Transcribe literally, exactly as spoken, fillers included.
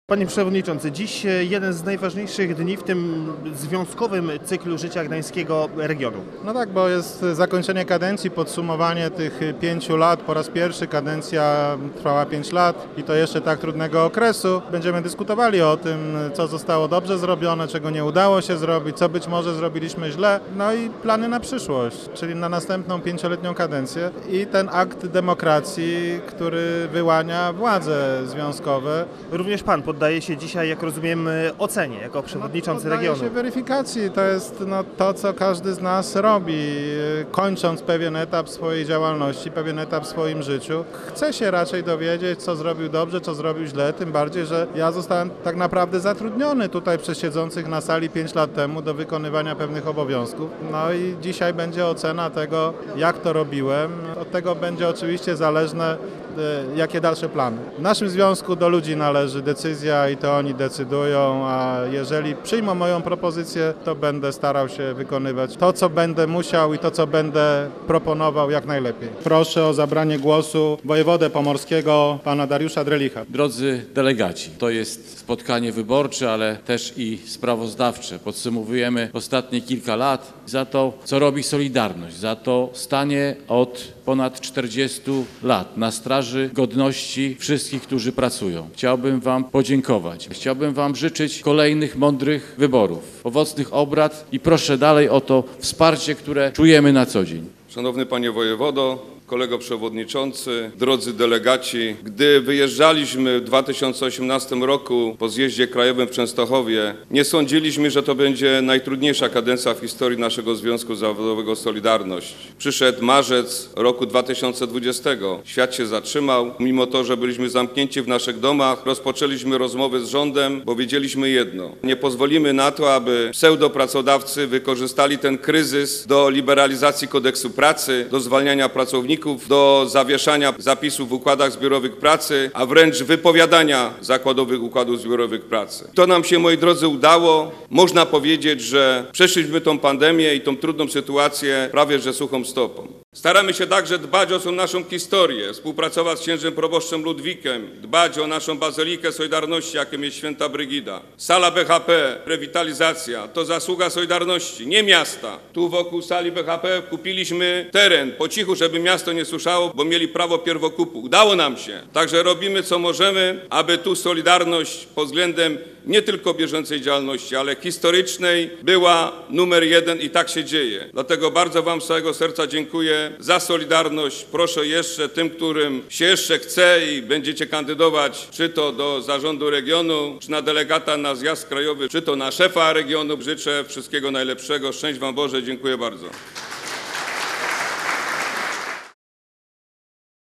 Panie Przewodniczący, dziś jeden z najważniejszych dni w tym związkowym cyklu życia gdańskiego regionu. No tak, bo jest zakończenie kadencji, podsumowanie tych pięciu lat. Po raz pierwszy kadencja trwała pięć lat i to jeszcze tak trudnego okresu. Będziemy dyskutowali o tym, co zostało dobrze zrobione, czego nie udało się zrobić, co być może zrobiliśmy źle, no i plany na przyszłość, czyli na następną pięcioletnią kadencję i ten akt demokracji, który wyłania władze związkowe. Również Pan poddaje się dzisiaj, jak rozumiem, ocenie jako przewodniczący no, poddaje regionu. się weryfikacji. To jest no, to, co każdy z nas robi, kończąc pewien etap swojej działalności, pewien etap w swoim życiu. Chce się raczej dowiedzieć, co zrobił dobrze, co zrobił źle, tym bardziej, że ja zostałem tak naprawdę zatrudniony tutaj przez siedzących na sali pięć lat temu do wykonywania pewnych obowiązków. No i dzisiaj będzie ocena tego, jak to robiłem. Od tego będzie oczywiście zależne, jakie dalsze plany. W naszym związku do ludzi należy decyzja i to oni decydują, a jeżeli przyjmą moją propozycję, to będę starał się wykonywać to, co będę musiał i to, co będę proponował jak najlepiej. Proszę o zabranie głosu wojewodę pomorskiego, pana Dariusza Drelicha. Drodzy delegaci, to jest spotkanie wyborcze, ale też i sprawozdawcze. Podsumowujemy ostatnie kilka lat za to, co robi Solidarność, za to stanie od ponad czterdziestu lat na straży godności wszystkich, którzy pracują. Chciałbym Wam podziękować. Chciałbym Wam życzyć kolejnych mądrych wyborów, owocnych obrad i proszę dalej o to wsparcie, które czujemy na co dzień. Szanowny Panie Wojewodo, kolego przewodniczący, drodzy delegaci, gdy wyjeżdżaliśmy w dwa tysiące osiemnastym roku po zjeździe krajowym w Częstochowie, nie sądziliśmy, że to będzie najtrudniejsza kadencja w historii naszego Związku Zawodowego Solidarność. Przyszedł marzec roku dwa tysiące dwudziestego. Świat się zatrzymał. Mimo to, że byliśmy zamknięci w naszych domach, rozpoczęliśmy rozmowy z rządem, bo wiedzieliśmy jedno. Nie pozwolimy na to, aby pseudopracodawcy wykorzystali ten kryzys do liberalizacji kodeksu pracy, do zwalniania pracowników, do zawieszania zapisów w układach zbiorowych pracy, a wręcz wypowiadania zakładowych układów zbiorowych pracy. To nam się, moi drodzy, udało. Można powiedzieć, że przeszliśmy tą pandemię i tą trudną sytuację prawie że suchą stopą. Staramy się także dbać o naszą historię, współpracować z księdzem proboszczem Ludwikiem, dbać o naszą bazylikę Solidarności, jaką jest Święta Brygida. Sala B H P, rewitalizacja, to zasługa Solidarności, nie miasta. Tu wokół sali B H P kupiliśmy teren, po cichu, żeby miasto nie słyszało, bo mieli prawo pierwokupu. Udało nam się. Także robimy, co możemy, aby tu Solidarność pod względem nie tylko bieżącej działalności, ale historycznej była numer jeden i tak się dzieje. Dlatego bardzo Wam z całego serca dziękuję za Solidarność. Proszę jeszcze tym, którym się jeszcze chce i będziecie kandydować, czy to do zarządu regionu, czy na delegata na zjazd krajowy, czy to na szefa regionu. Życzę wszystkiego najlepszego. Szczęść Wam Boże. Dziękuję bardzo.